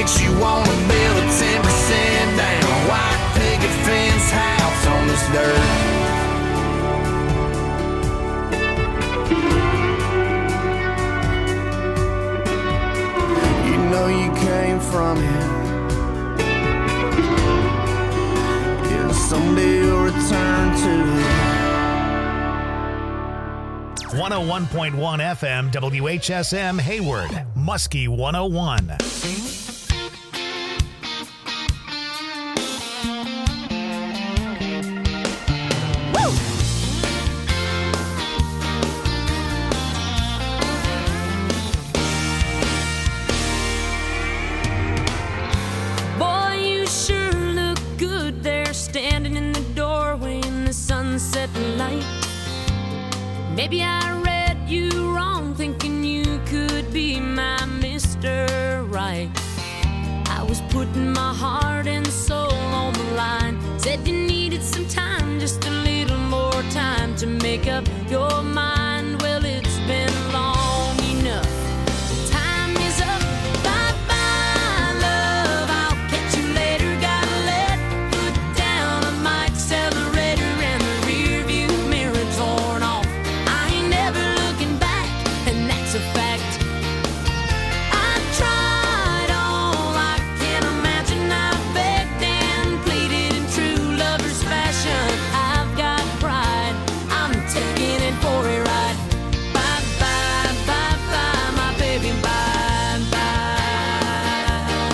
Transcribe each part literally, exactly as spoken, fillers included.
makes you want to build a ten percent down white picket fence house on this dirt. You know you came from it, yeah, someday you'll return to it. one oh one point one F M W H S M Hayward, Muskie one oh one. Boy, you sure look good there, standing in the doorway in the sunset light. Maybe I read you wrong, thinking you could be my Mister Right. I was putting my heart and soul on the line. Said you needed some time, just a little more time to make up your mind. Well, it's been long enough. Time is up. Bye-bye, love. I'll catch you later. Gotta let foot down on my accelerator and the rear view mirror torn off. A fact. I tried all I can imagine. I begged and pleaded in true lover's fashion. I've got pride. I'm taking it for a ride. Bye bye bye bye, my baby. Bye bye.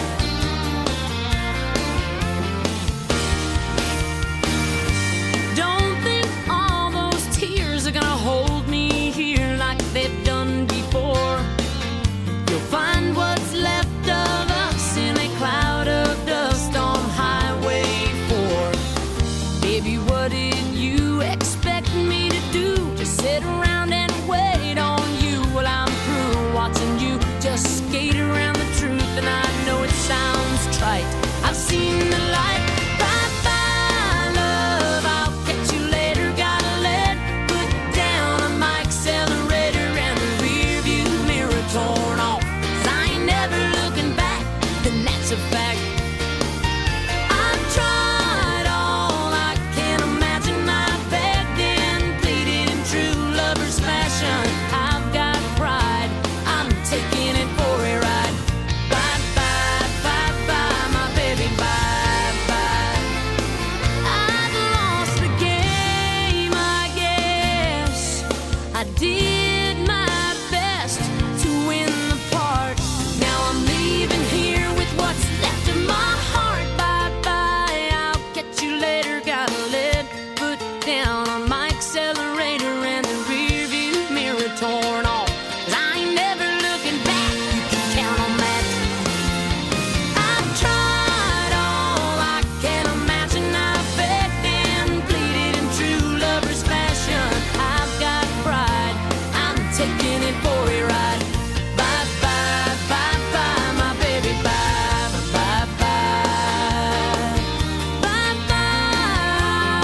Don't think all those tears are gonna hold me here like they've done before. You'll find what's left of us in a cloud of dust on Highway four. Baby, what did you expect me to do? Just sit around and wait on you while I'm through watching you just skate around the truth. And I know it sounds trite, I've seen the light. Bye bye, love, I'll catch you later. Gotta let foot down on my accelerator and the rear view mirror torn off. 'Cause I ain't never looking back, and that's a fact. I've tried all I can imagine. I begged and pleaded in true lover's fashion. I've got pride. I'm taking it for a ride. Bye bye bye bye, my baby. Bye bye. I've lost the game, I guess. I did my best to win the part. Now I'm leaving here with what's left of my heart. Bye bye, I'll catch you later. Gotta let foot down on my accelerator and the rear view mirror torn off. 'Cause I ain't never looking back, you can count on that. I've tried all I can imagine. I begged and pleaded in true lover's fashion. I've got pride. I'm taking it for a ride. Bye bye bye bye, my baby. Bye bye bye. Bye bye.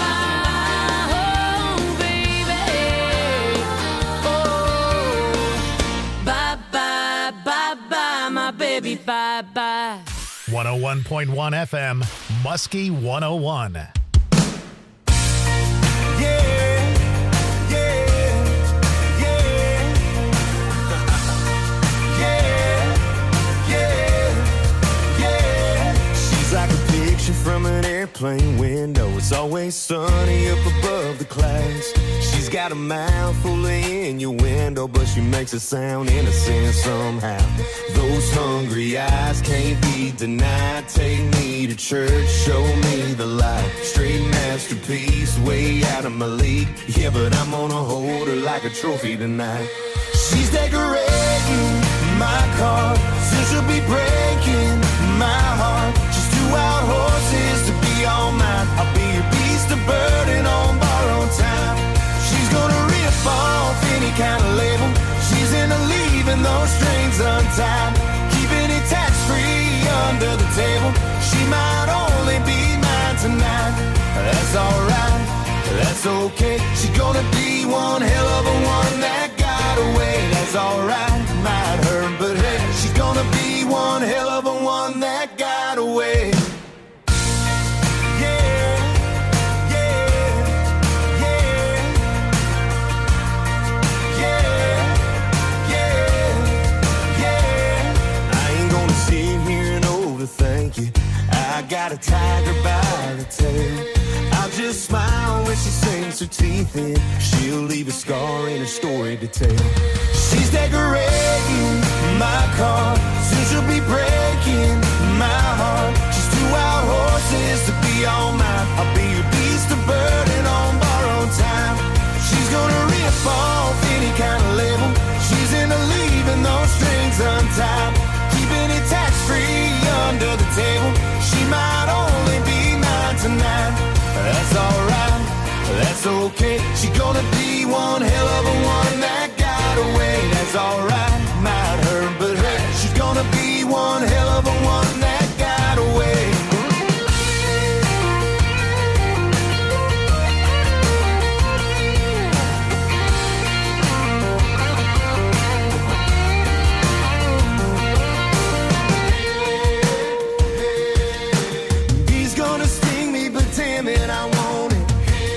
Oh baby. Oh. Bye bye bye bye, my baby. Bye bye. one oh one point one F M, Muskie one oh one. Yeah, yeah, yeah, yeah, yeah, yeah. She's like a picture from an airplane window. It's always sunny up above the clouds. She's got a mouth full of innuendo, but she makes it sound innocent somehow. Those hungry eyes can't be denied. Take me to church, show me the light. Straight masterpiece, way out of my league. Yeah, but I'm gonna hold her like a trophy tonight. She's decorating my car, soon she'll be breaking my heart. She's two wild horses to be all mine. I'll be your beast of burden on borrowed time. She's gonna rip off any kind of label. She's into leaving those strings untied, keeping it tax-free under the table. She might only be mine tonight. That's alright, that's okay. She's gonna be one hell of a one that got away. That's alright, might hurt, but hey, she's gonna be one hell of a one that away. Yeah, yeah, yeah, yeah, yeah, yeah. I ain't gonna sit here and overthink you. I got a tiger by the tail. I'll just smile when she sinks her teeth in. She'll leave a scar in her story to tell. She's decorating my car, soon she'll be breaking my heart. She's two wild horses to be all mine. I'll be your beast of burden on borrowed time. She's gonna rip off any kind of label. She's into leaving those strings untied, keeping it tax-free under the table. She might only be mine tonight. That's alright, that's okay. She's gonna be one hell of a one that got away. That's alright, might hurt, but hey, she's gonna be one hell of a one that got away. He's gonna sting me, but damn it, I want it.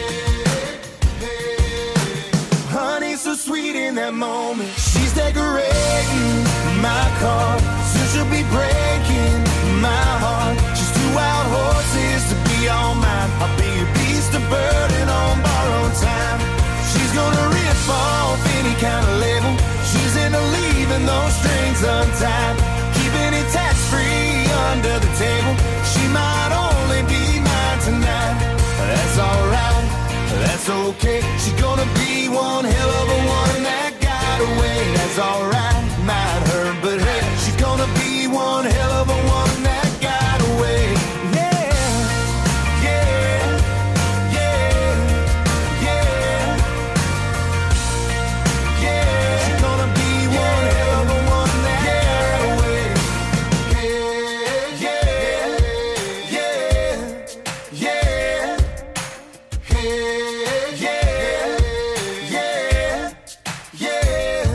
Honey, so sweet in that moment. She's decorating my car, soon she'll be breaking my heart. She's two wild horses to be all mine. I'll be your beast of burden on borrowed time. She's gonna rip off any kind of label. She's into leaving those strings untied, keeping it tax-free under the table. She might only be mine tonight. That's alright, that's okay. She's gonna be one hell of a one that got away. That's alright, might hurt, but hey, she's gonna be one hell of a one that got away. Yeah, yeah, yeah, yeah, yeah. She's gonna be one hell of a one that got away. Yeah, yeah, yeah, yeah, yeah, yeah, yeah, yeah.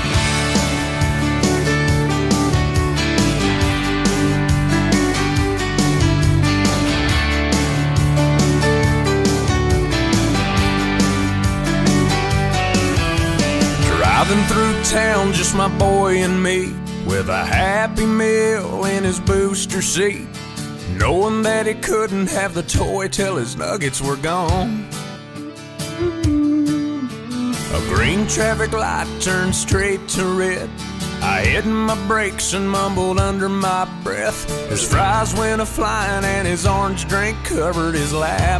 Driving through town, just my boy and me, with a Happy Meal in his booster seat, knowing that he couldn't have the toy till his nuggets were gone. A green traffic light turned straight to red. I hit my brakes and mumbled under my breath. His fries went a-flying and his orange drink covered his lap.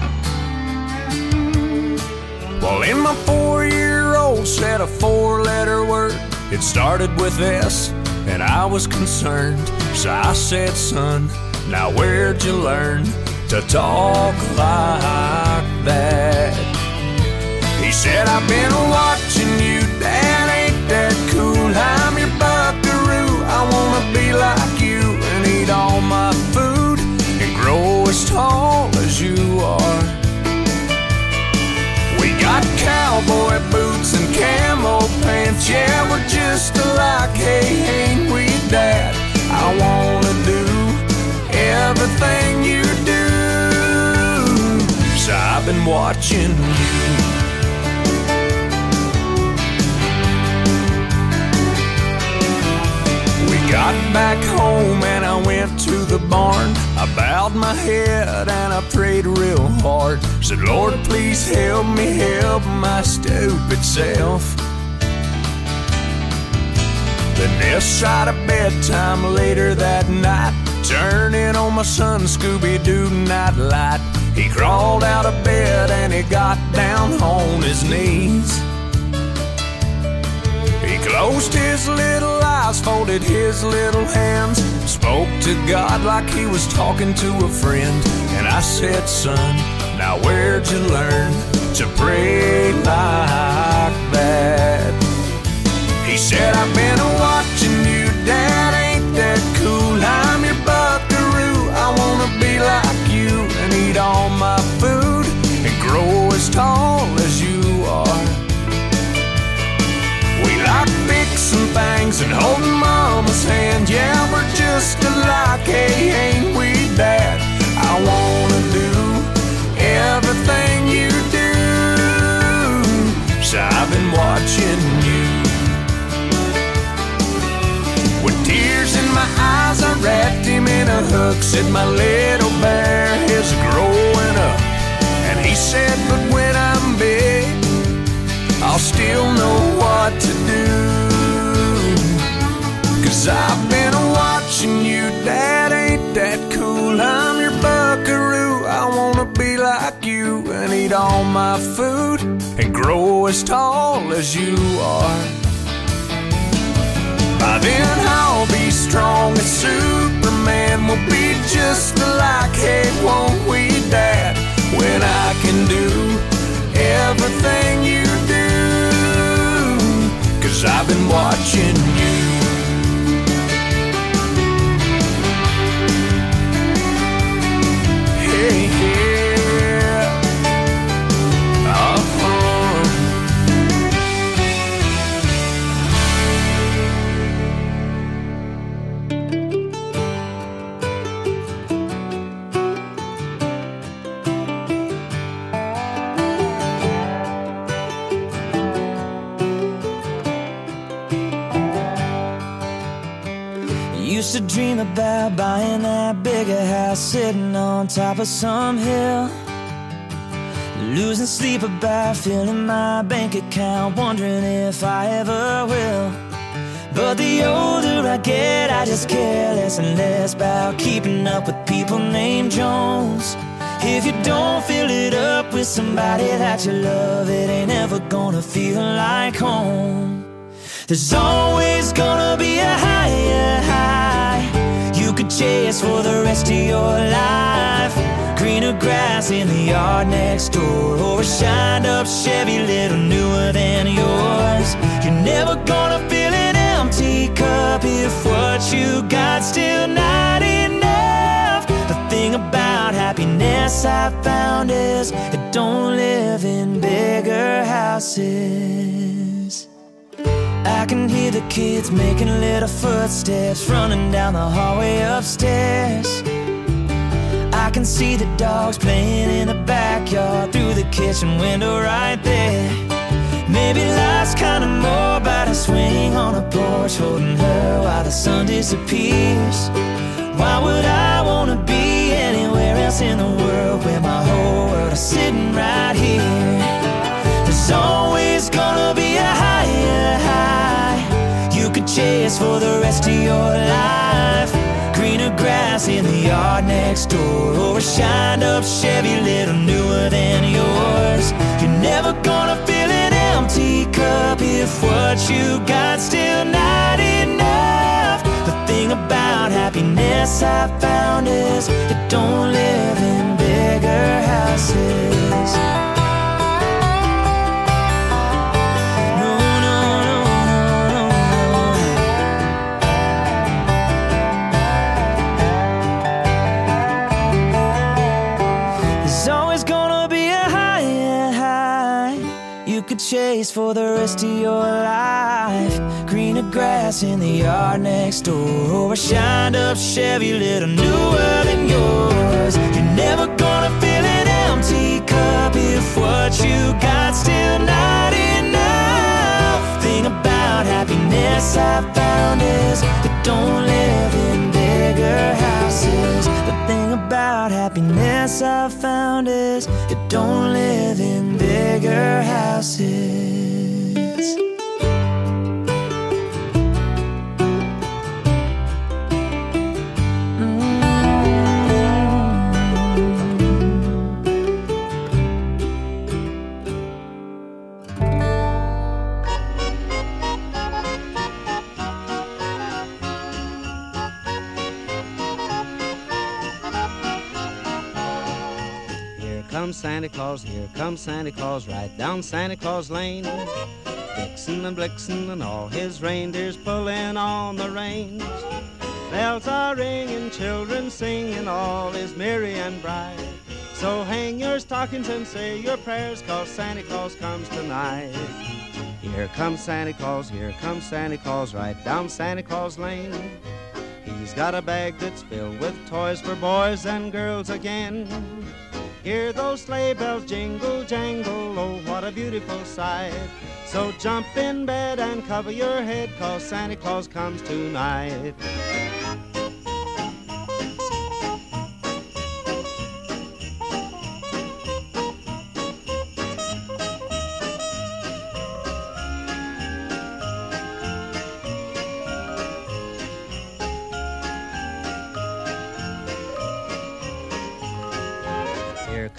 Well, in my four-year-old said a four-letter word. It started with S, and I was concerned. So I said, son, now where'd you learn to talk like that? He said, I've been watching you, Dad, ain't that cool? I'm your buckaroo, I wanna be like you and eat all my food and grow as tall as you are. We got cowboy boots and camo pants, yeah, we're just alike, hey, ain't we, Dad? I wanna do everything you do, so I've been watching you. Got back home and I went to the barn. I bowed my head and I prayed real hard. Said, Lord, please help me help my stupid self. Then this side of bedtime later that night, turning on my son Scooby-Doo night light. He crawled out of bed and he got down on his knees. He closed his little eyes, folded his little hands, spoke to God like he was talking to a friend. And I said, son, now where'd you learn to pray like that? He said, I've been watching you, Dad, ain't that cool? I'm your buckaroo, I wanna be like you and eat all my food and grow as tall as you are. We like fixing things and holding Mama's hand, yeah, we're just alike, hey, ain't we, Dad? look, said my little bear is growing up. And he said, but when I'm big, I'll still know what to do. Cause I've been watching you, Dad, ain't that cool? I'm your buckaroo, I wanna be like you and eat all my food and grow as tall as you are. By then I'll be strong as Superman, we'll be just alike, hey, won't we, Dad? When I can do everything you do, cause I've been watching you. Hey, yeah. Uh-huh. Used to dream about buying that bigger house, sitting on top of some hill, losing sleep about filling my bank account, wondering if I ever will. But the older I get, I just care less and less about keeping up with people named Jones. If you don't fill it up with somebody that you love, it ain't ever gonna feel like home. There's always gonna be a higher high you could chase for the rest of your life. Greener grass in the yard next door, or a shined up Chevy little newer than yours. You're never gonna fill an empty cup if what you got still not enough. The thing about happiness I found is it don't live in bigger houses. I can hear the kids making little footsteps running down the hallway upstairs. I can see the dogs playing in the backyard through the kitchen window right there. Maybe life's kinda more about a swing on a porch, holding her while the sun disappears. Why would I wanna be anywhere else in the world where my whole world is sitting right here? There's always gonna be a higher high you could chase for the rest of your life. Greener grass in the yard next door, or a shined up Chevy little newer than yours. You're never gonna fill an empty cup if what you got still not enough. The thing about happiness I found is it don't live in bigger houses. Chase for the rest of your life. Greener grass in the yard next door, or a shined up Chevy little newer than yours. You're never gonna fill an empty cup if what you got still not enough. Thing about happiness I found is it don't live in bigger houses. The thing about happiness I found is it don't live in bigger houses. Santa Claus, here comes Santa Claus, right down Santa Claus Lane. Vixen and Blixen and all his reindeers pulling on the reins. Bells are ringing, children singing, all is merry and bright. So hang your stockings and say your prayers, 'cause Santa Claus comes tonight. Here comes Santa Claus, here comes Santa Claus, right down Santa Claus Lane. He's got a bag that's filled with toys for boys and girls again. Hear those sleigh bells jingle, jangle, oh, what a beautiful sight. So jump in bed and cover your head, 'cause Santa Claus comes tonight.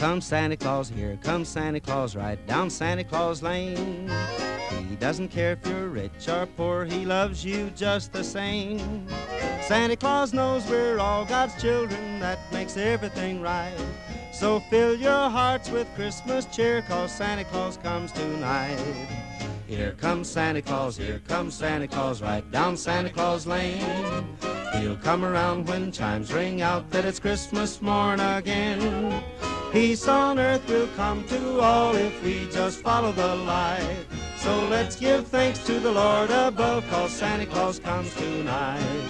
comes Santa Claus, here comes Santa Claus, right down Santa Claus Lane. He doesn't care if you're rich or poor, he loves you just the same. Santa Claus knows we're all God's children, that makes everything right. So fill your hearts with Christmas cheer, 'cause Santa Claus comes tonight. Here comes Santa Claus, here comes Santa Claus, right down Santa Claus Lane. He'll come around when chimes ring out that it's Christmas morn again. Peace on earth will come to all if we just follow the light. So let's give thanks to the Lord above, 'cause Santa Claus comes tonight.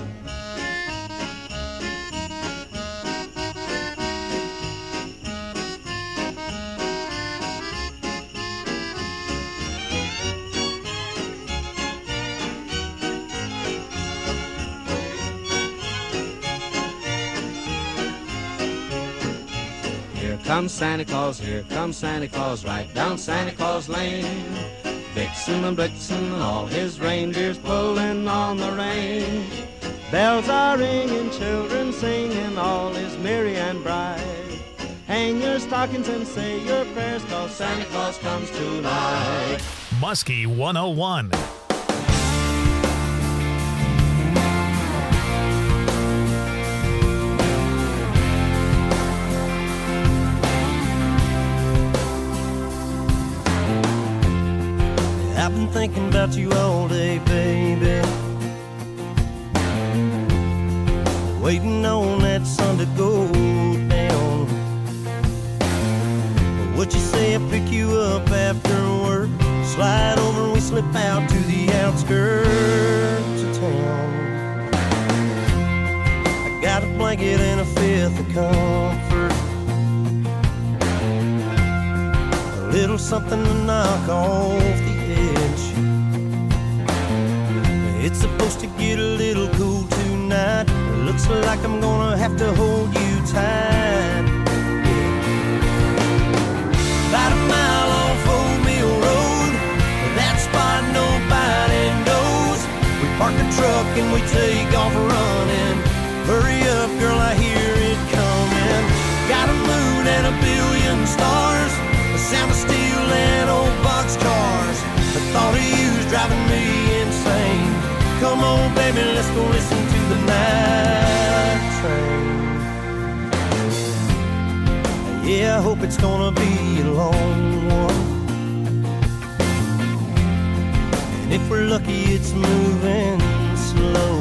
Here comes Santa Claus, here comes Santa Claus, right down Santa Claus Lane. Vixen and Blitzen and all his reindeers pulling on the range. Bells are ringing, children singing, all is merry and bright. Hang your stockings and say your prayers, 'cause Santa Claus comes tonight. Muskie one oh one. I've been thinking about you all day, baby, waiting on that sun to go down. What you say I pick you up after work, slide over and we slip out to the outskirts of town. I got a blanket and a fifth of comfort, a little something to knock off the edge. It's supposed to get a little cool tonight. It looks like I'm gonna have to hold you tight. About a mile off Old Mill Road, that spot nobody knows. We park the truck and we take off running. Hurry up, girl, I hear it coming. Got a moon and a billion stars, the sound of steel and old boxcars. The thought of you's driving me insane. Come on, baby, let's go listen to the night train. Yeah, I hope it's gonna be a long one, and if we're lucky, it's moving slow.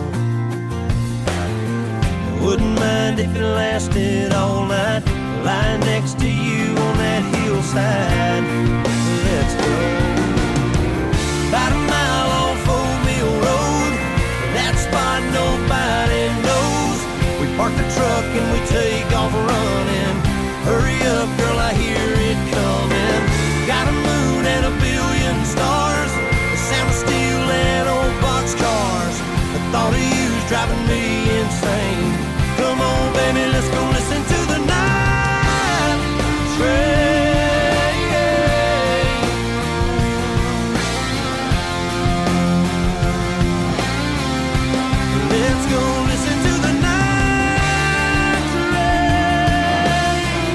I wouldn't mind if it lasted all night, lying next to you on that hillside. Let's go. About a mile off Old Mill Road, that spot nobody knows. We park the truck and we take off running. Hurry up, girl, I hear it coming. Got a moon and a billion stars, the sound of steel and old boxcars. The thought of you's driving me insane. Come on, baby, let's go listen to the night train. Let's go listen to the night train.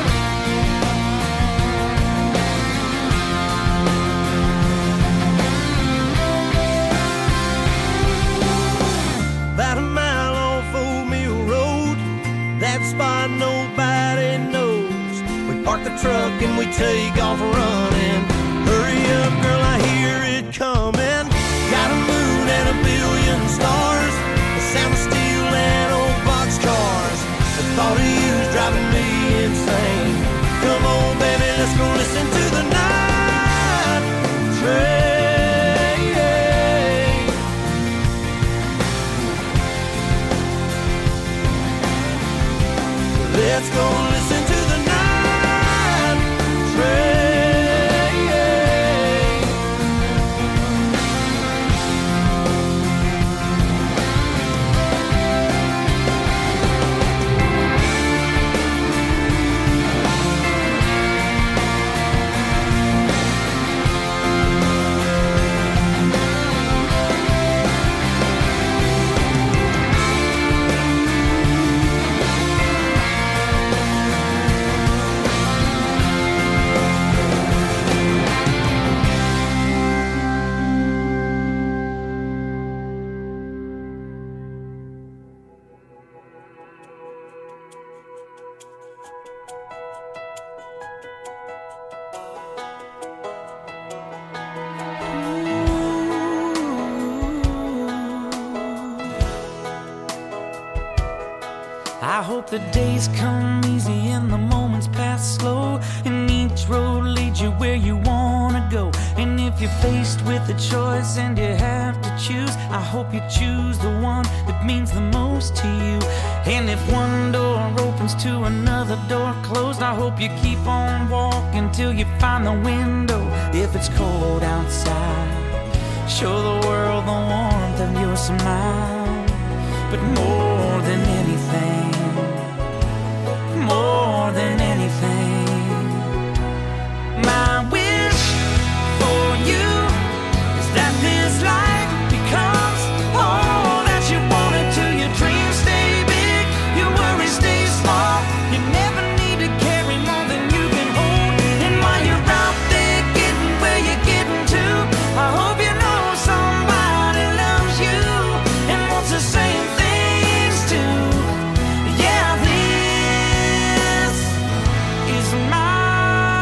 About a mile off Old Mill Road, that spot nobody knows. We park the truck and we take off running. Hurry up, girl, I hear it coming. Got a moon and a billion stars, the sound of steel and old boxcars. The thought of you's driving me insane. Come on, baby, let's go listen to the night train. Let's go listen to the night train. I hope the days come easy and the moments pass slow, and each road leads you where you wanna go. And if you're faced with a choice and you have to choose, I hope you choose the one that means the most to you. And if one door opens to another door closed, I hope you keep on walking till you find the window. If it's cold outside, show the world the warmth of your smile. But more than anything, more than anything, my wish for you is that this life becomes all that you want it to. Your dreams stay big, your worries stay small. You never need to carry more than you can hold. And while you're out there getting where you're getting to, I hope you know somebody loves you and wants the same things too. Yeah, this is my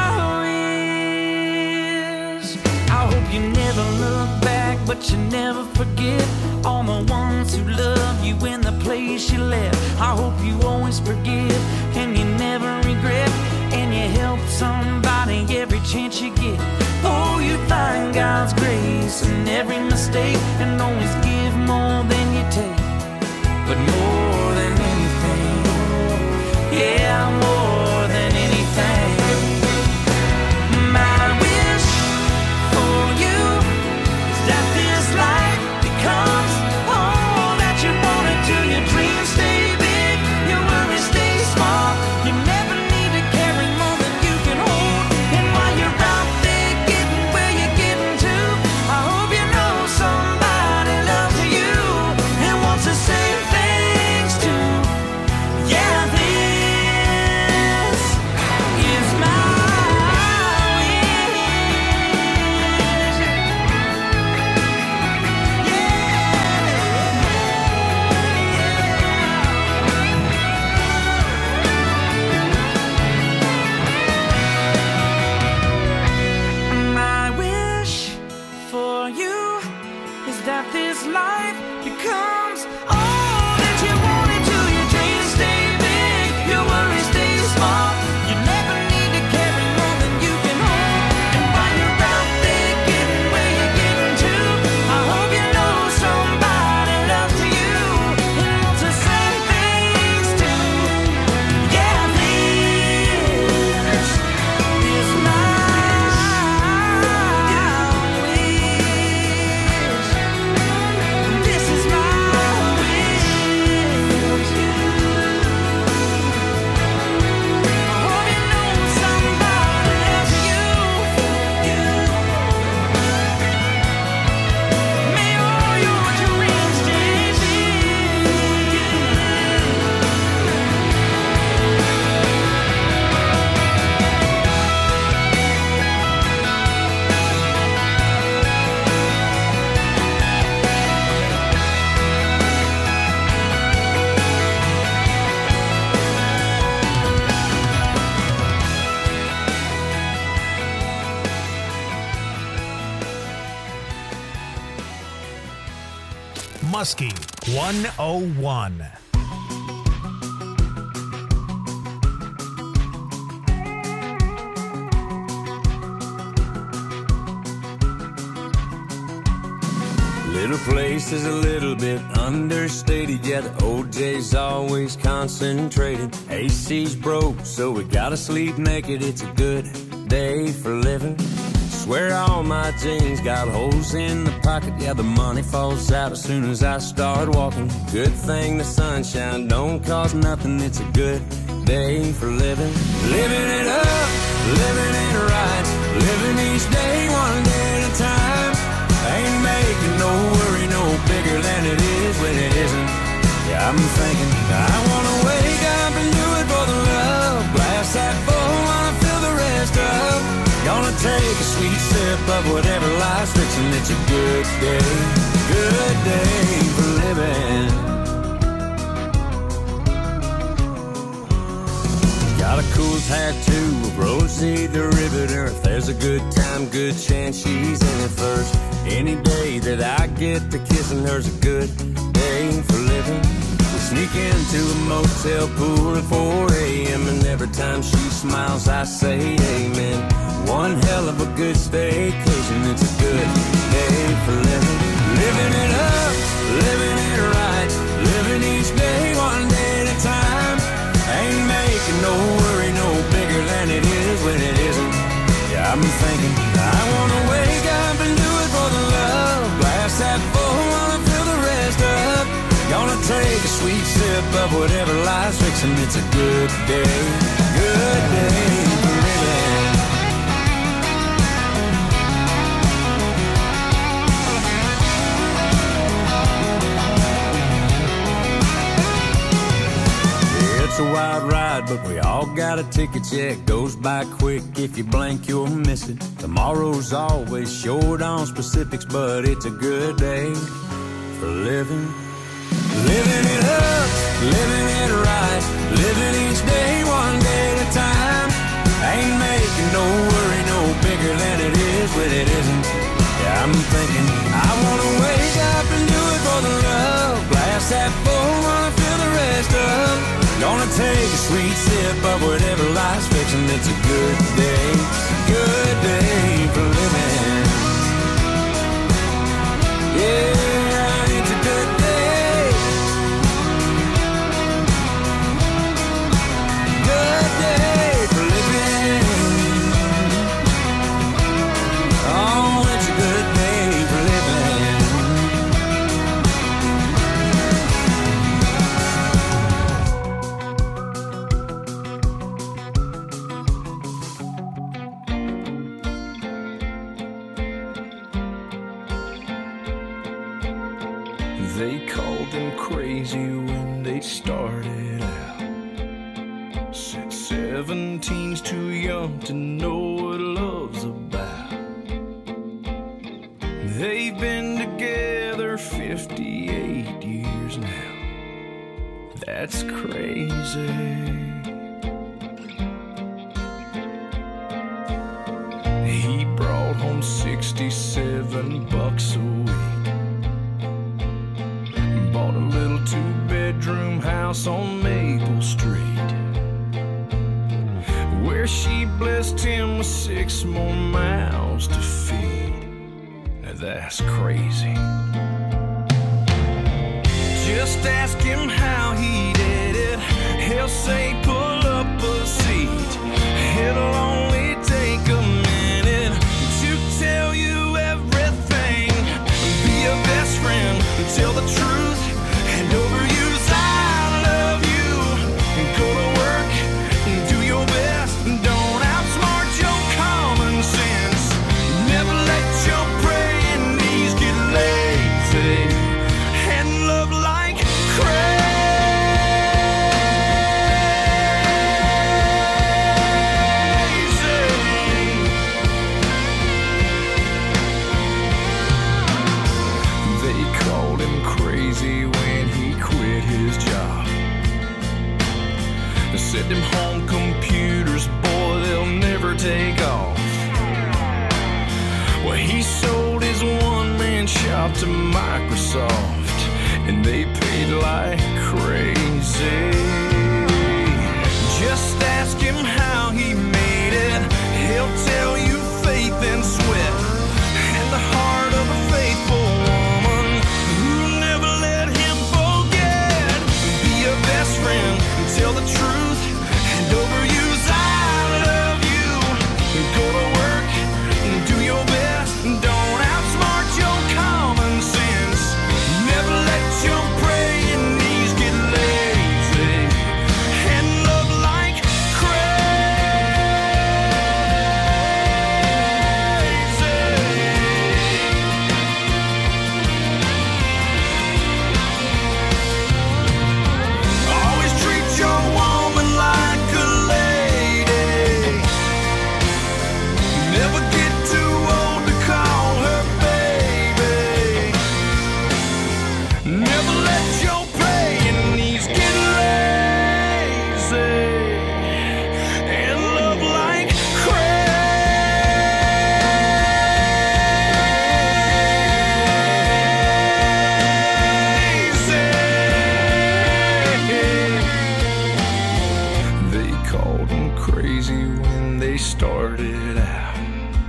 wish. I hope you never look back, but you never forget all the ones who love you in the place you left. I hope you always forgive and you never regret, and you help somebody every chance you get. Oh, you find God's grace in every mistake and always give more than you take. But more than anything, yeah, more than anything, my wish for you is that this life becomes all that you want it to. Your dreams stay big, your worries stay small. You never need to carry more than you can hold. And while you're out there getting where you're getting to, I hope you know somebody loves you and wants the same things too. Yeah, this is my wish. My wish for you is that this life becomes all that you want it to. Your dreams stay big, your worries stay small. You never need to carry more than you can hold. And while you're out there getting where you're getting to, I hope you know somebody loves you and wants the same things too. Yeah, this is my wish. This is my wish. I hope you know somebody loves you. May all your dreams stay big. Muskie one oh one. Little place is a little bit understated. Yeah, the O J's always concentrated. A C's broke, so we gotta sleep naked. It's a good day for living. Swear all my jeans got holes in the pocket. Yeah, the money falls out as soon as I start walking. Good thing the sunshine don't cost nothing. It's a good day for living. Living it up, living it right. Living each day one day at a time. Ain't making no worry no bigger than it is when it isn't. Yeah, I'm thinking I wanna wake up and do it for the love. Glass half full, wanna fill the rest up. Gonna take a sweet sip of whatever life's fixing. It's a good day, good day for living. Got a cool tattoo of Rosie the Riveter. If there's a good time, good chance she's in it first. Any day that I get to kissing her's a good day for living. Sneak into a motel pool at four a.m. and every time she smiles I say amen. One hell of a good staycation, it's a good day for living. Living it up, living it right, living each day one day at a time. Ain't making no worry no bigger than it is when it isn't. Yeah, I'm thinking I wanna wake up and do it for the love. Glass half full, wanna fill the rest up. Gonna take a sweet sip of whatever life's fixing. It's a good day, good day for living. It's a wild ride, but we all got a ticket check. Goes by quick, if you blink you'll miss it. Tomorrow's always short on specifics, but it's a good day for living. Living it up, living it right, living each day one day at a time. Ain't making no worry no bigger than it is when it isn't. Yeah, I'm thinking I wanna wake up and do it for the love. Glass half full, wanna fill the rest up. Gonna take a sweet sip of whatever life's fixing. It's a good day, good day for living. Yeah, it's a good day. Good day for living. Oh, it's a good day for living. They called them crazy when they started out. Said seventeen's too young to know what love's about. They've been together fifty-eight years now. That's crazy. He brought home sixty-seven bucks a week. Bought a little two-bedroom house on Maple Street, where she blessed him with six more mouths to feed. Now that's crazy. Just ask him how he did it. He'll say pull up a seat. It'll only take a minute to tell you everything. Be a best friend, tell the truth, and overuse I love you. Go to work, do your best, don't outsmart your common sense. Never let your praying knees get lazy, and love like crazy. They called him crazy when he quit his job. They said them home computers, boy, they'll never take off. Well, he sold his one-man shop to Microsoft, and they paid like crazy. Just ask him how he made it. He'll tell you faith and sweat, and the heart of a faithful woman who never let him forget. Be a best friend, tell the truth, and overuse I love you. Go to work, do your best, don't outsmart your common sense. Never let your praying knees get lazy, and love like always treat your woman like a lady. Never get too old to call her baby. Never let your praying knees get lazy, and love like crazy. started out.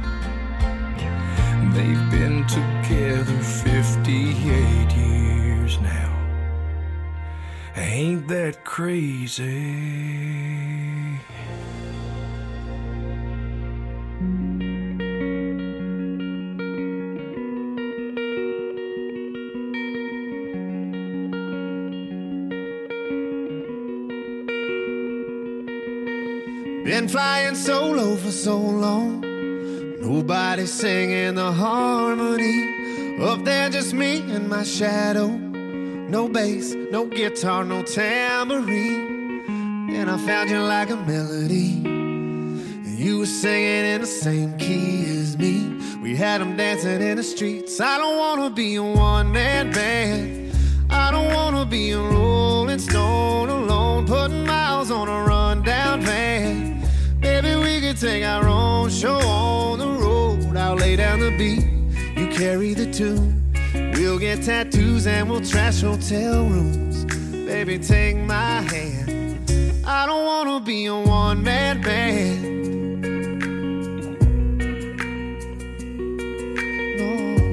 They've been together fifty-eight years now. Ain't that crazy? Been flying solo for so long, nobody singing the harmony. Up there just me and my shadow. No bass, no guitar, no tambourine. And I found you like a melody, and you were singing in the same key as me. We had them dancing in the streets. I don't wanna be a one-man band. I don't wanna be a rolling stone alone, putting miles on a rundown van. Baby, we could take our own show on the road. I'll lay down the beat, you carry the tune. We'll get tattoos and we'll trash hotel rooms. Baby, take my hand. I don't wanna be a one-man band. No.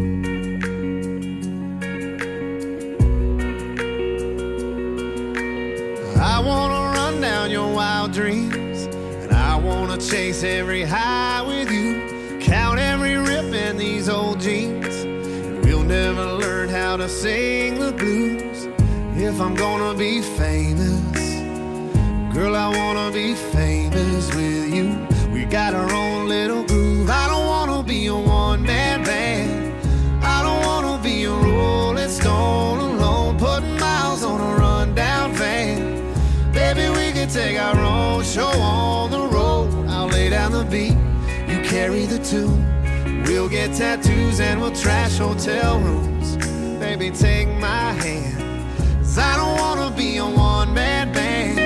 I wanna run down your wild dreams. I wanna chase every high with you, count every rip in these old jeans. And we'll never learn how to sing the blues. If I'm gonna be famous, girl, I wanna be famous with you. We got our own little groove. I don't wanna be a one-man band. I don't wanna be a rolling stone alone, putting miles on a rundown van. Baby, we can take our own show on the road. I'll lay down the beat, you carry the tune. We'll get tattoos and we'll trash hotel rooms. Baby, take my hand, 'cause I don't wanna be a one-man band.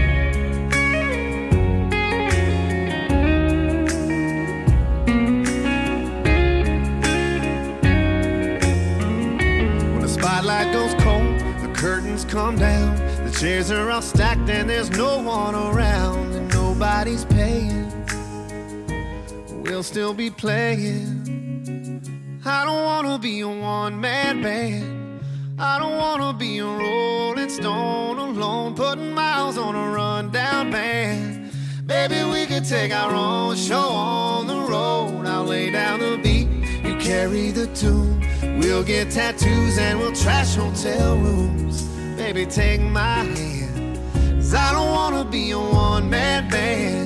When the spotlight goes cold, the curtains come down. The chairs are all stacked and there's no one around, and nobody's paying. We'll still be playing. I don't wanna be a one-man band. I don't wanna be a rolling stone alone, putting miles on a rundown van. Baby, we could take our own show on the road. I'll lay down the beat, you carry the tune. We'll get tattoos and we'll trash hotel rooms. Baby, take my hand, 'cause I don't wanna be a one-man band.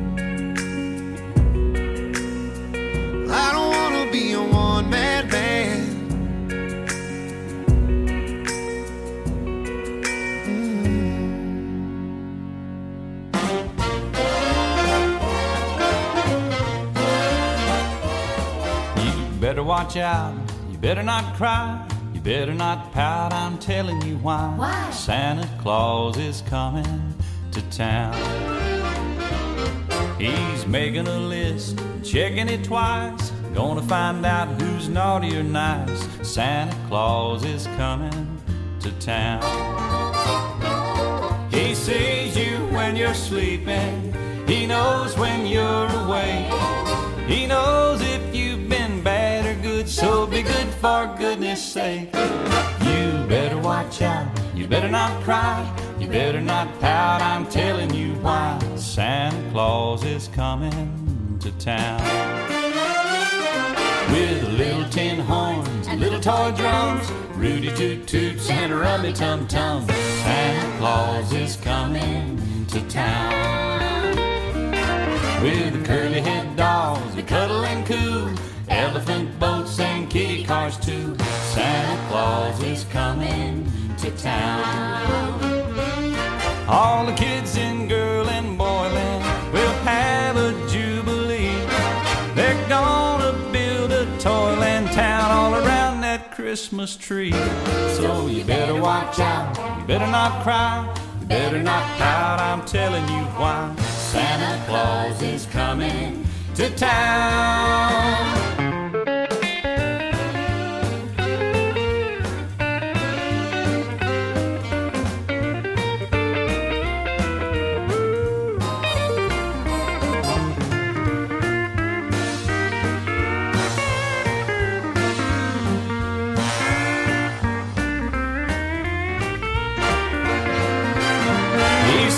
I don't wanna be a one-man band. You better watch out, you better not cry, you better not pout, I'm telling you why. Why? Santa Claus is coming to town. He's making a list, checking it twice, gonna find out who's naughty or nice. Santa Claus is coming to town. He sees you when you're sleeping, he knows when you're awake. He knows if you've been bad or good, so be good for goodness sake. You better watch out, you better not cry, you better not pout, I'm telling you why. Santa Claus is coming to town. With little tin horns and little toy drums, Rudy toot toots and a rummy tum tum. Santa Claus is coming to town. With the curly head dolls we cuddle and coo, elephant boats and kitty cars too. Santa Claus is coming to town. All the kids in girl and boyland will have a jubilee. They're gonna build a toyland town all around that Christmas tree. So you better watch out, you better not cry, you better not pout, I'm telling you why. Santa Claus is coming to town.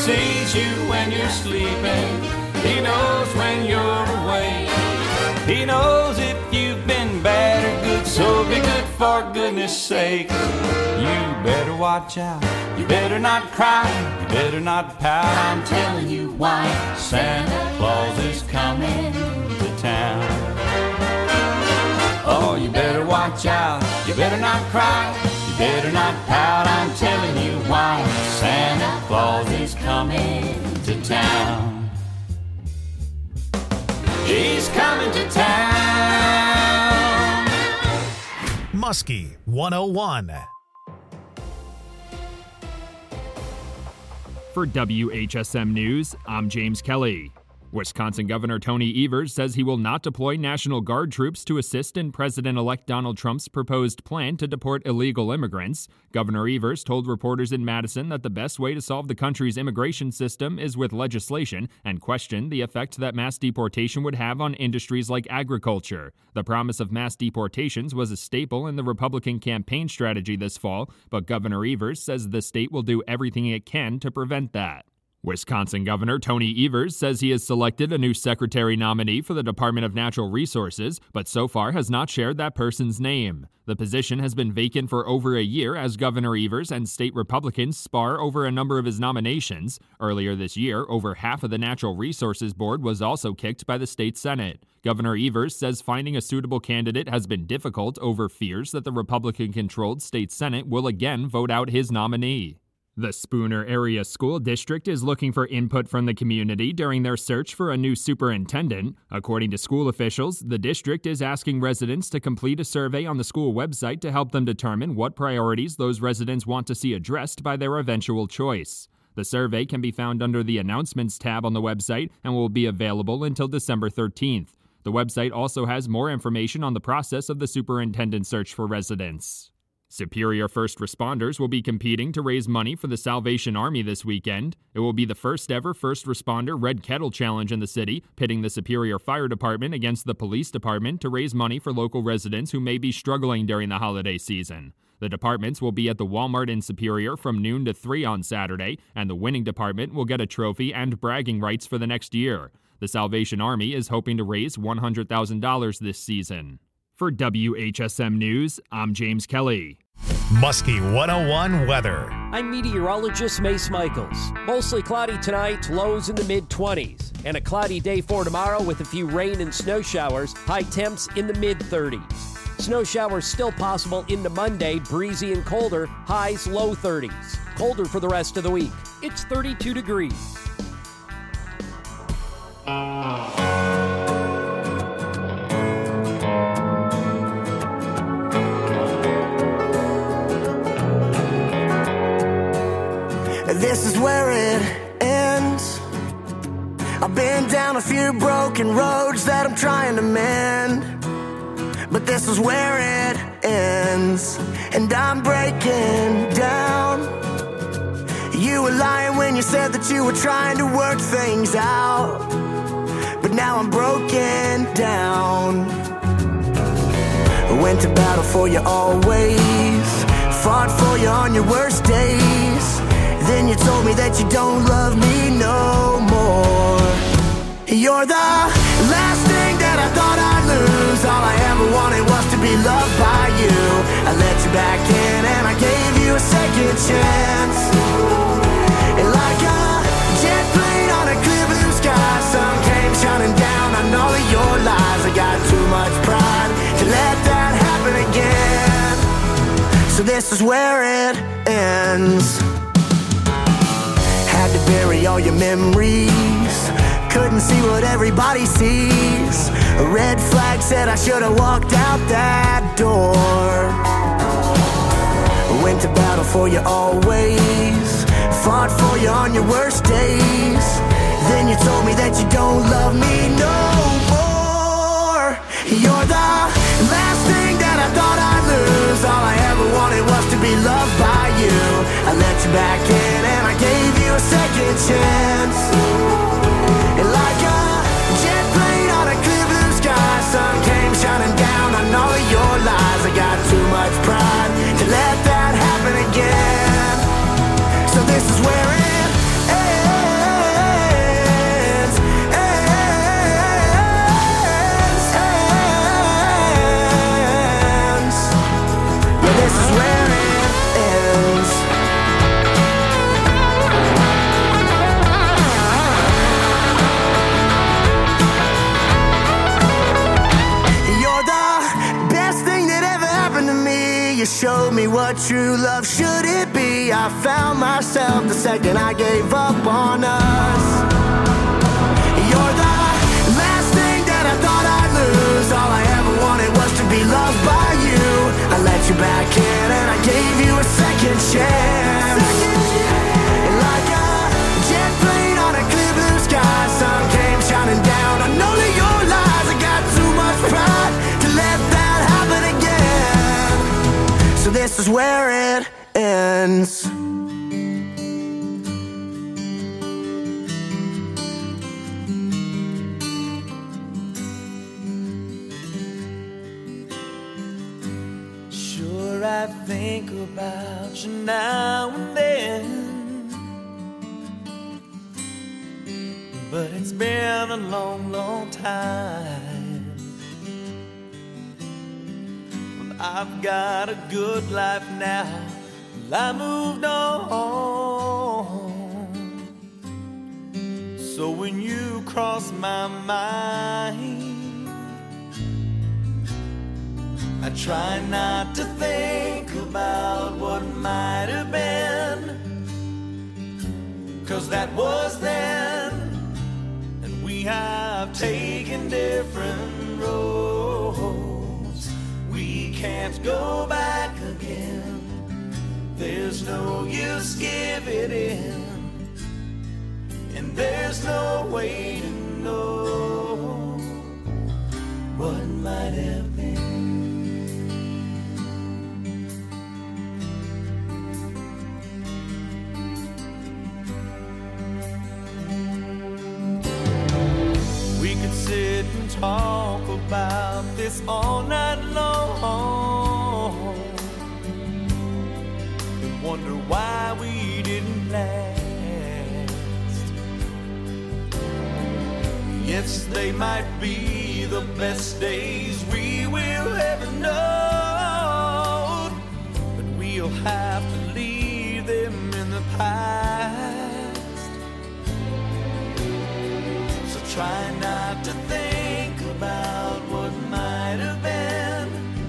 sees you when you're sleeping. He knows when you're awake. He knows if you've been bad or good, so be good for goodness sake. You better watch out, you better not cry, you better not pout. I'm telling you why. Santa Claus is coming to town. Oh, you better watch out, you better not cry, you better not pout. I'm telling you why. Santa Claus is coming to town. He's coming to town. Muskie one oh one. For W H S M News, I'm James Kelly. Wisconsin Governor Tony Evers says he will not deploy National Guard troops to assist in President-elect Donald Trump's proposed plan to deport illegal immigrants. Governor Evers told reporters in Madison that the best way to solve the country's immigration system is with legislation, and questioned the effect that mass deportation would have on industries like agriculture. The promise of mass deportations was a staple in the Republican campaign strategy this fall, but Governor Evers says the state will do everything it can to prevent that. Wisconsin Governor Tony Evers says he has selected a new secretary nominee for the Department of Natural Resources, but so far has not shared that person's name. The position has been vacant for over a year as Governor Evers and state Republicans spar over a number of his nominations. Earlier this year, over half of the Natural Resources Board was also kicked by the state Senate. Governor Evers says finding a suitable candidate has been difficult over fears that the Republican-controlled state Senate will again vote out his nominee. The Spooner Area School District is looking for input from the community during their search for a new superintendent. According to school officials, the district is asking residents to complete a survey on the school website to help them determine what priorities those residents want to see addressed by their eventual choice. The survey can be found under the Announcements tab on the website and will be available until December thirteenth. The website also has more information on the process of the superintendent search for residents. Superior First Responders will be competing to raise money for the Salvation Army this weekend. It will be the first ever First Responder Red Kettle Challenge in the city, pitting the Superior Fire Department against the Police Department to raise money for local residents who may be struggling during the holiday season. The departments will be at the Walmart in Superior from noon to three on Saturday, and the winning department will get a trophy and bragging rights for the next year. The Salvation Army is hoping to raise one hundred thousand dollars this season. For W H S M News, I'm James Kelly. Muskie one oh one weather. I'm meteorologist Mace Michaels. Mostly cloudy tonight, lows in the mid twenties. And a cloudy day for tomorrow with a few rain and snow showers, high temps in the mid thirties. Snow showers still possible into Monday, breezy and colder, highs low thirties. Colder for the rest of the week. It's thirty-two degrees. This is where it ends. I've been down a few broken roads that I'm trying to mend, but this is where it ends, and I'm breaking down. You were lying when you said that you were trying to work things out, but now I'm broken down. I went to battle for you always, fought for you on your worst days. Then you told me that you don't love me no more. You're the last thing that I thought I'd lose. All I ever wanted was to be loved by you. I let you back in and I gave you a second chance. And like a jet plane on a clear blue sky, sun came shining down on all of your lies. I got too much pride to let that happen again. So this is where it ends. Had to bury all your memories, couldn't see what everybody sees. A red flag said I should have walked out that door. Went to battle for you always, fought for you on your worst days. Then you told me that you don't love me no more. You're the last thing that I thought I'd lose. All I ever wanted was to be loved by you. I let you back in and I gave you a second chance. And like a jet plane on a clear blue sky, sun came shining down on all of your lies. I got too much pride to let that happen again. So this is where it ends. what true love should it be? I found myself the second I gave up on us. You're the last thing that I thought I'd lose. All I ever wanted was to be loved by you. I let you back in and I gave you a second chance. And like a jet plane on a clear blue sky, sun came shining down on only your lies. I got too much pride to let that happen again. So this is where it ends. Sure, I think about you now and then, but it's been a long, long time. Well, I've got a good life now. Well, I moved on. So when you cross my mind, I try not to think about what might have been, 'cause that was then, and we have taken different roads. We can't go back again. There's no use giving in, and there's no way to know what might have been. We could sit and talk about this all night long and wonder why we didn't last. Yes, they might be the best days we will ever know, but we'll have to leave them in the past. So try not to think about what might have been,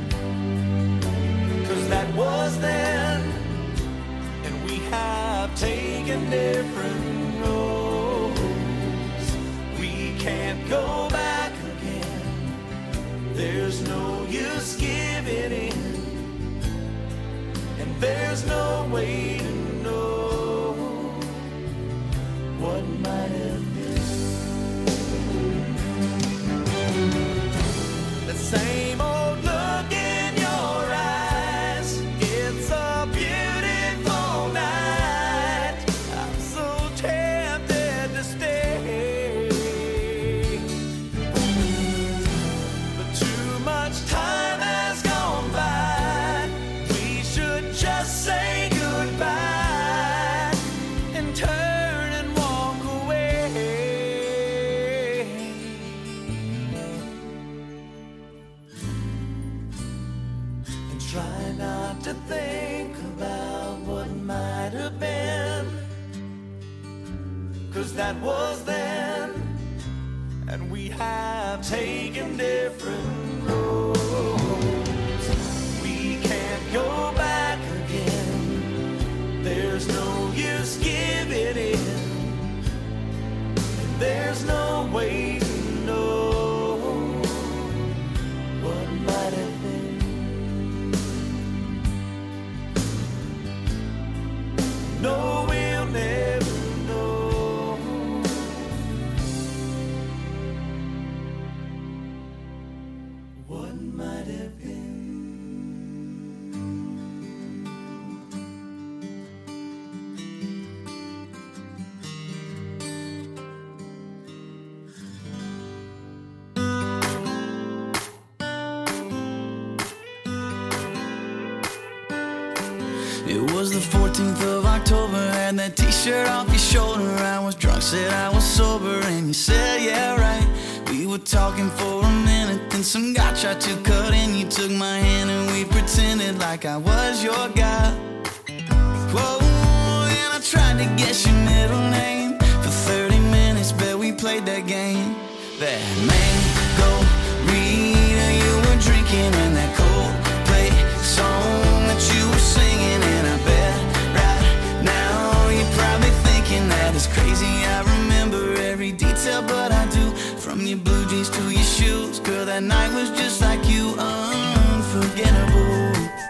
'cause that was then, and we have taken different roads. We can't go back again. There's no use giving in, and there's no way to know what might have been. The same old look in your eyes. It's a beautiful night. I'm so tempted to stay, but too much time has gone by. We should just say goodbye and turn and walk away. And try not to think about what might have been, 'cause that was then, and we have taken different roads. We can't go back again. There's no use giving in, and there's no way to know what might have been. No, we'll never know what might have been. It was the fourteenth of October, had that t-shirt off your shoulder. I was drunk, said I was sober, and you said, yeah, right. We were talking for a minute, then some guy tried to cut in. You took my hand and we pretended like I was your guy. Whoa, and I tried to guess your middle name. For thirty minutes, bet we played that game. That mango Rita you were drinking, and that Coldplay song that you were singing. that night was just like you, unforgettable.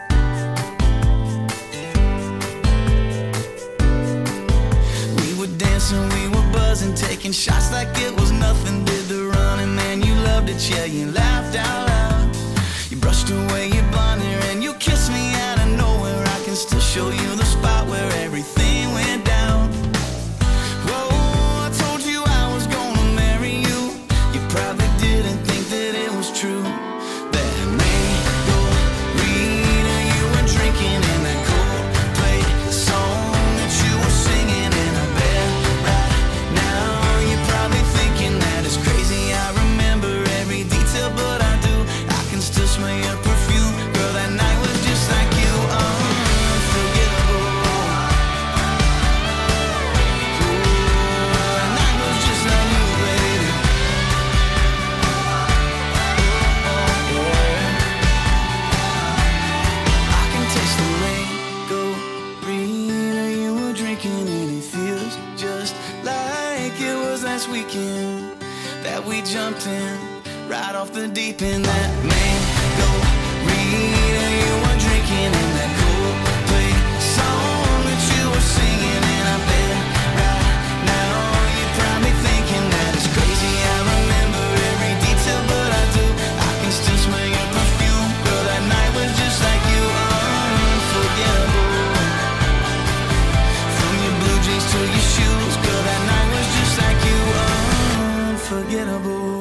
We were dancing, we were buzzing, taking shots like it was nothing. Did the running, man, you loved it, yeah, you laughed out loud. You brushed away your blonde hair and you kissed me out of nowhere. I can still show you the spot where everything went down. Whoa, I told you I was gonna marry you. You probably didn't think that it was true. That margarita you were drinking in that Coldplay song that you were singing, and I bet right now you're probably thinking that it's crazy. I remember every detail, but I do. I can still smell your perfume. Girl, that night was just like you, unforgettable. Ooh, that night was just like you, baby. Oh, yeah. I can taste the margarita you were drinking, and it feels just like it was last weekend that we jumped in right off the deep end. That margarita you were drinking in that Coldplay song that you were singing, and I bet right now you're probably thinking that it's crazy. I remember every detail, but I do. I can still smell your perfume. Girl, that night was just like you, unforgettable. From your blue jeans to your shoes, girl, that night was just like you, unforgettable.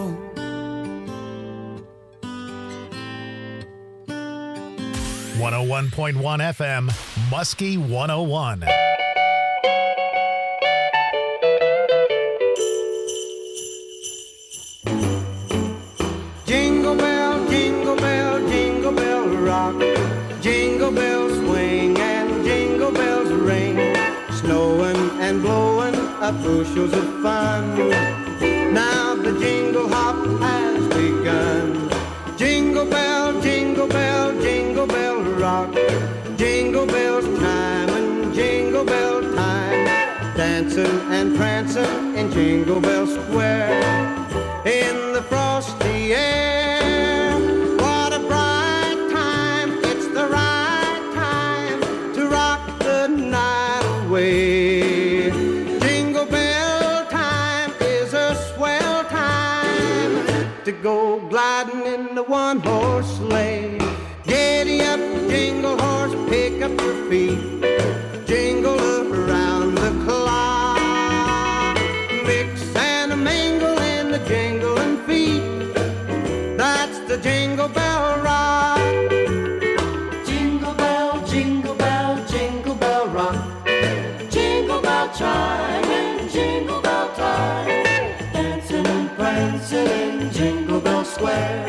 one oh one point one F M, Muskie one oh one. Jingle bell, jingle bell, jingle bell rock. Jingle bells swing and jingle bells ring. Snowing and blowing up bushels of fun. Now the jingle hop has begun. Jingle bell, jingle bell, jingle bell rock. Jingle bells time and jingle bell time. Dancing and prancing in Jingle Bell Square. In the frosty air, what a bright time. It's the right time to rock the night away. Jingle bell time is a swell time to go gliding in the one-horse sleigh. Giddy up, jingle horse, pick up your feet. Jingle around the clock. Mix and mingle in the jingling feet. That's the Jingle Bell Rock. Jingle bell, jingle bell, jingle bell rock. Jingle bell chime and jingle bell time. Dancing and prancing in Jingle Bell Square.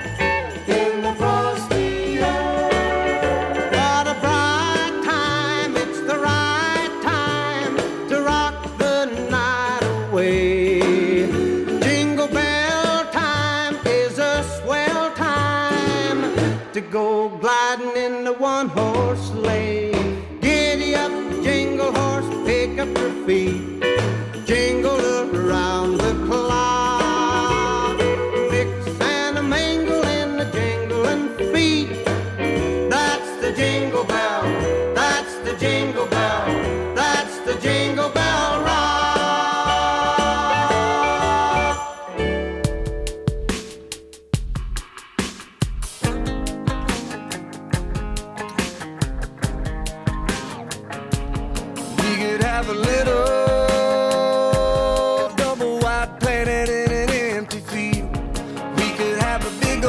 In the frosty air. What a bright time, it's the right time to rock the night away. Jingle bell time is a swell time to go gliding in the one-horse sleigh. Giddy up, jingle horse, pick up your feet. Jingle around the clock. Mix and a mingle in the jingling feet. That's the jingle bell. That's the jingle bell. That's the Jingle Bell Rock. We could have a little double wide planet in an empty field. We could have a big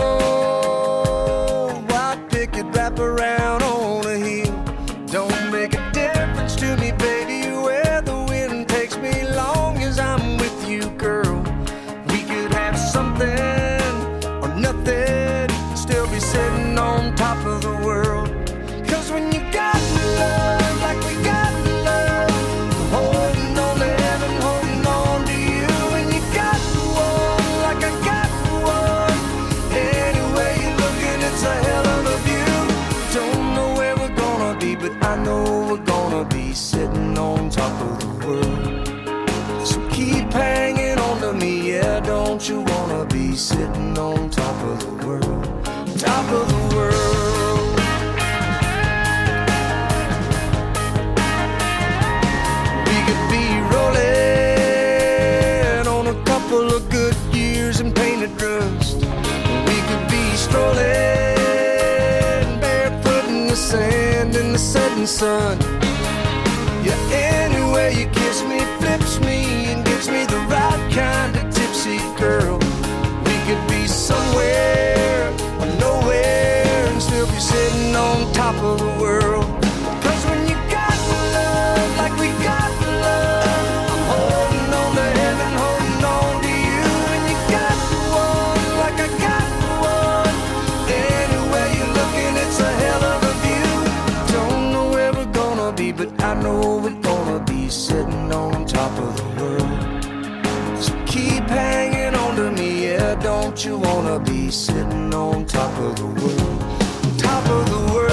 old white picket wrap around on a hill. Don't make a difference to me, baby, where the wind takes me, long as I'm with you, girl. We could have something or nothing, still be sitting on top of the world. 'Cause when you got love like we got love, holding on to heaven, holding on to you. When you got one like I got one, anyway you're looking, it's a hell of a view. Don't know where we're gonna be, but I know we're gonna be sitting on top of the world. So keep hanging on to me, yeah, don't you wanna be be sitting on top of the world, top of the world. We could be rolling on a couple of good years and painted rust. We could be strolling barefoot in the sand in the setting sun. Yeah, anyway you kiss me, flips me, and gives me the right kind of tipsy girl. We could be somewhere or nowhere and still be sitting on top of the world. Cause when you got love like we got love, I'm holding on to heaven, holding on to you. And you got one like I got one. Anywhere you're looking, it's a hell of a view. Don't know where we're gonna be, but I know we're gonna be sitting on top of the world. So keep hanging on to me, yeah, don't you wanna be sitting on top of the world, top of the world.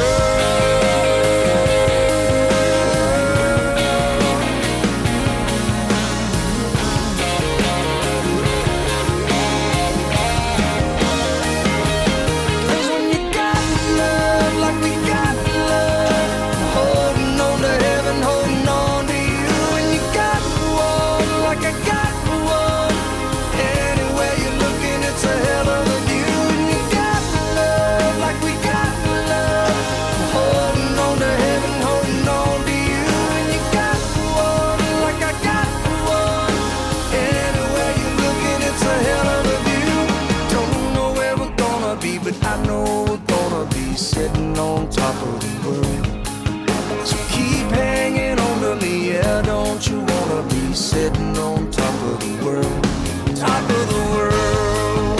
Cause when you got love like we got love, I'm holding on to heaven, holding on to you. And you got one like I got one. Anywhere you're looking, it's a hell of a view. And you got love like we got love, I'm holding on to heaven, holding on to you. And you got one like I got one. Anywhere you're looking, it's a hell of a view. Don't know where we're gonna be, but I know we're gonna be sitting on top of the world. So keep hanging on to me, yeah, don't you wanna be sitting on top of the world, top of the world.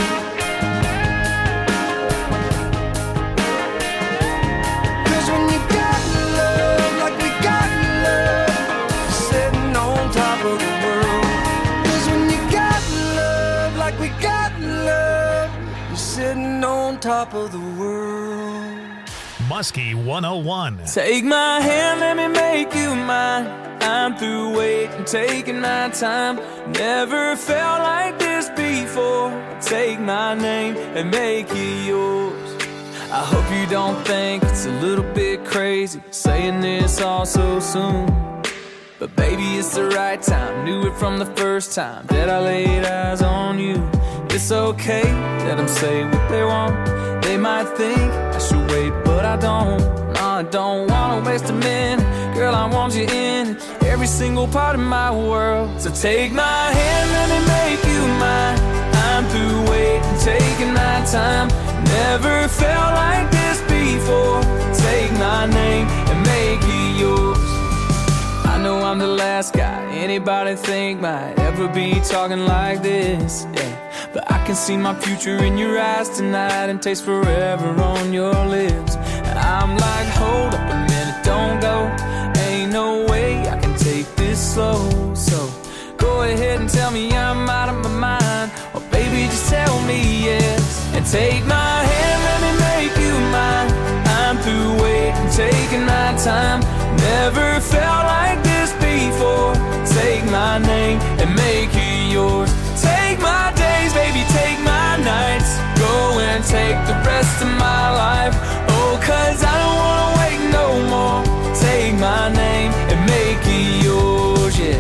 Cause when you got love like we got love, sitting on top of the world. Cause when you got love like we got love, you're sitting on top of the world. Muskie one oh one. Take my hand, let me make you mine. I'm through waiting, taking my time. Never felt like this before. Take my name and make it yours. I hope you don't think it's a little bit crazy saying this all so soon. But baby, it's the right time. Knew it from the first time that I laid eyes on you. It's okay, let them say what they want. They might think I should wait, but I don't. No, I don't wanna waste a minute. Girl, I want you in every single part of my world. So take my hand, let me make you mine. I'm through waiting, taking my time. Never felt like this before. Take my name and make it yours. I know I'm the last guy anybody think might ever be talking like this, yeah. But I can see my future in your eyes tonight and taste forever on your lips. And I'm like, hold up a minute, don't go. Ain't no way I can take this slow. So go ahead and tell me I'm out of my mind, or baby just tell me yes. And take my hand, let me make you mine. I'm through waiting, taking my time. Never felt like this before. Take my name and make it yours. Take my days, baby, take my nights. Go and take the rest of my life. Oh, cause I don't wanna wait no more. Take my name and make it yours, yeah.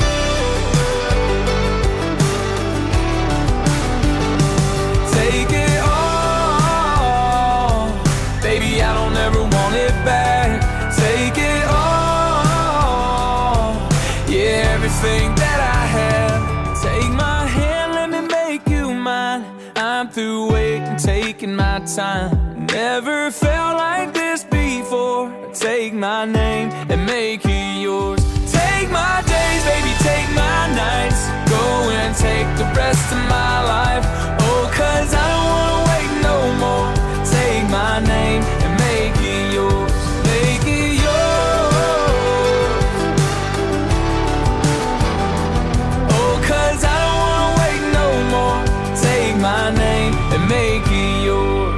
Take it all, baby, I don't ever want it back. Take it all, yeah, everything that I have. Take my hand, let me make you mine. I'm through waiting, taking my time. Never felt like this before. Take my name and make it yours. Take my days, baby, take my nights. Go and take the rest of my life. Oh, cause I don't wanna wait no more. Take my name and make it yours. Make it yours. Oh, cause I don't wanna wait no more. Take my name and make it yours.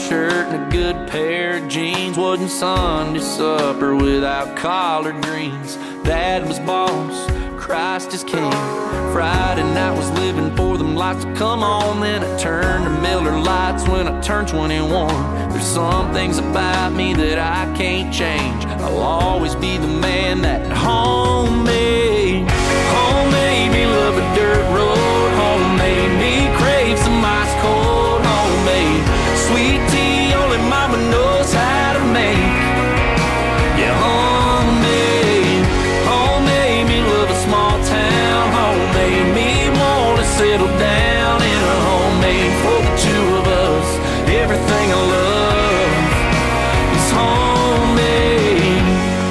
shirt and a good pair of jeans. Wasn't Sunday supper without collard greens. Dad was boss, Christ is king. Friday night was living for them lights to come on. Then I turned to Miller Lights when I turned twenty-one. There's some things about me that I can't change. I'll always be the man that home made. Home made me love a dirt road. Home made me crave some ice cold. Homemade sweet tea only mama knows how to make. Yeah, homemade. Home made me love a small town. Home made me want to settle down in a homemade for the two of us. Everything I love is homemade.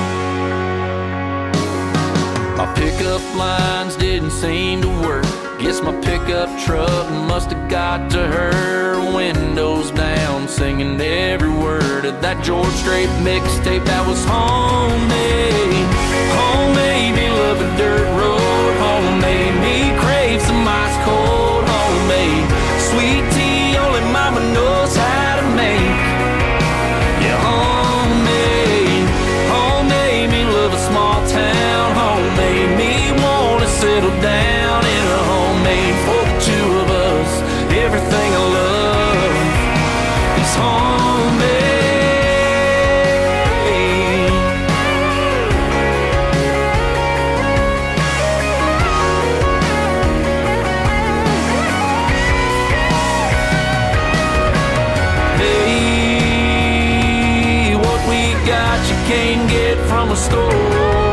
My pickup lines didn't seem to work. Guess my pickup truck must have got to her. Windows down, singing every word of that George Strait mixtape that was homemade. Homemade me love a dirt road. Homemade me crave some ice cold. Homemade sweet tea only mama knows how to make. Yeah, homemade. Homemade me love a small town. Homemade me wanna settle down in a homemade for the two of us. Everything I love is homemade. Hey, what we got you can't get from a store.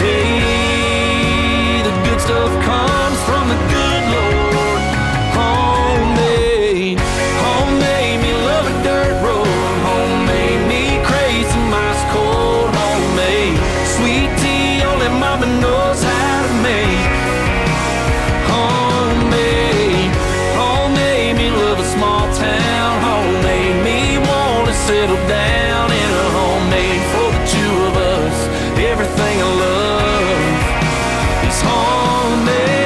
Hey, the good stuff comes from the good Lord. Homemade, homemade me love a dirt road. Homemade me crave some ice cold. Homemade sweet tea only mama knows how to make. Homemade, homemade me love a small town. Homemade me wanna settle down in a homemade for the two of us. Everything I love is homemade.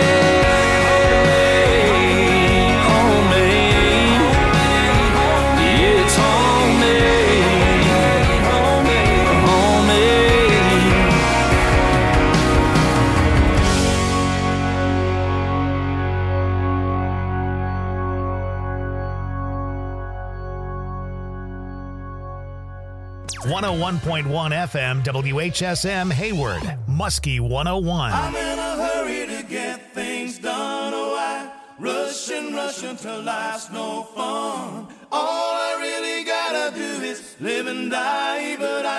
one oh one point one F M W H S M Hayward, Muskie one oh one. I'm in a hurry to get things done. Oh, I rush and rush until life's no fun. All I really gotta do is live and die, but